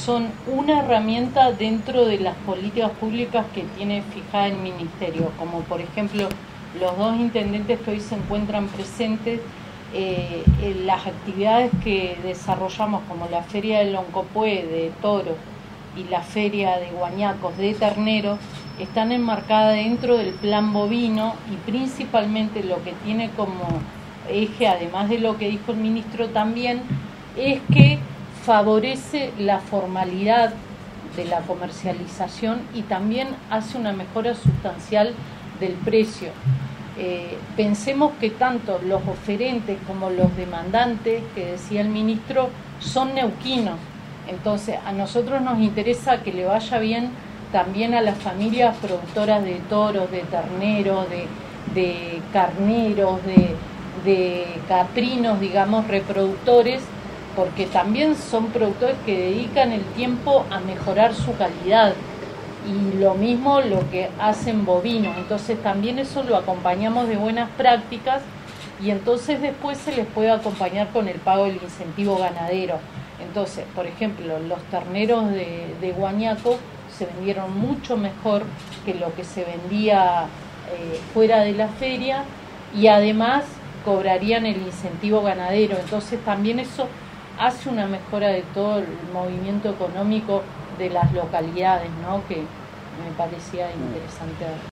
son una herramienta dentro de las políticas públicas que tiene fijada el Ministerio, como por ejemplo los dos intendentes que hoy se encuentran presentes, en las actividades que desarrollamos, como la Feria del Loncopué de Toro y la Feria de Guañacos de Terneros, están enmarcadas dentro del plan bovino, y principalmente lo que tiene como eje, además de lo que dijo el ministro también, es que favorece la formalidad de la comercialización y también hace una mejora sustancial del precio. Pensemos que tanto los oferentes como los demandantes, que decía el ministro, son neuquinos. Entonces a nosotros nos interesa que le vaya bien también a las familias productoras de toros, de terneros, de carneros, de caprinos, digamos, reproductores, porque también son productores que dedican el tiempo a mejorar su calidad, y lo mismo lo que hacen bovinos. Entonces también eso lo acompañamos de buenas prácticas, y entonces después se les puede acompañar con el pago del incentivo ganadero. Entonces, por ejemplo, los terneros de Guañaco se vendieron mucho mejor que lo que se vendía fuera de la feria, y además cobrarían el incentivo ganadero. Entonces también eso hace una mejora de todo el movimiento económico de las localidades, ¿no? Que me parecía interesante.